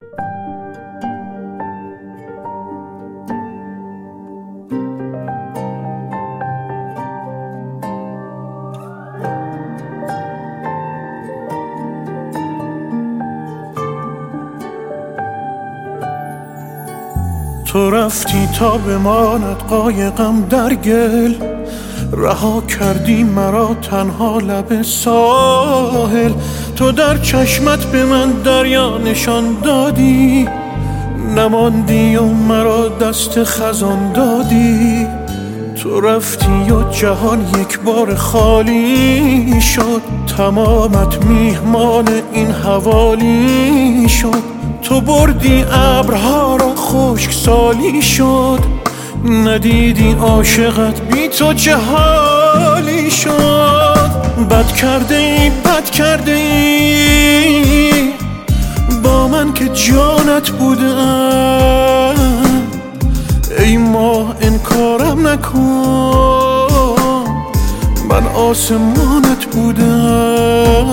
تو رفتی تا بماند قایقم در گل، رها کردی مرا تنها لب ساحل. تو در چشمت به من دریا نشان دادی، نماندی و مرا دست خزان دادی. تو رفتی و جهان یک بار خالی شد، تمامت میهمان این حوالی شد. تو بردی ابرها را خشک سالی شد، ندیدی عاشقت بی تو چه حالی شد. بد کرده ای، بد کرده ای با من که جانت بودم. ای ماه انکارم نکن، من آسمانت بودم.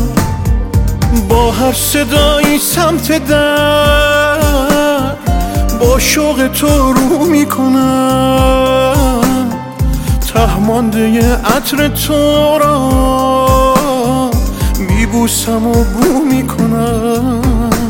با هر صدایی سمت در، با شوق تو رو میکنم. ته مانده عطر تو را میبوسم و بو میکنم.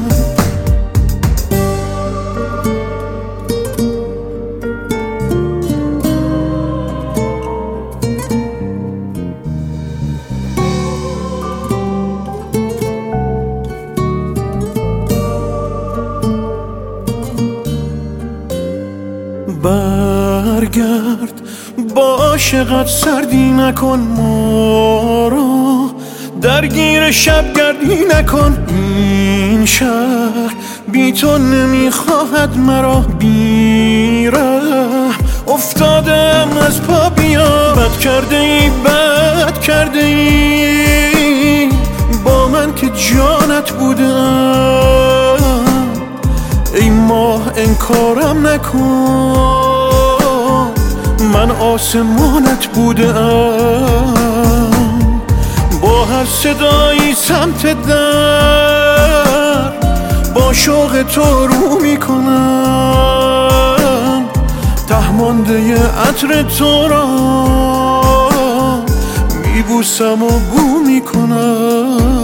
برگرد با عاشقت سردی نکن ما را، درگیر شبگردی نکن. این شهر بی تو نمیخواهد مرا، بی ره افتادم از پا بیا. بد کرده ای، بد کرده ای با من که جانت بودم. ای ماه انکارم نکن، من آسمانت بودم. با هر صدایی سمت در، با شوق تو رو میکنم. ته مانده عطر تو را میبوسم و بو میکنم.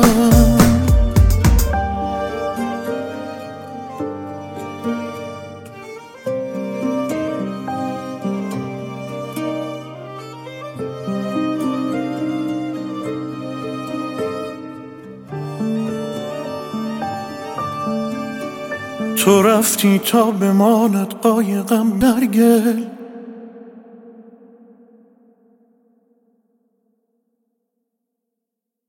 تو رفتی تا بماند قایقم در گل،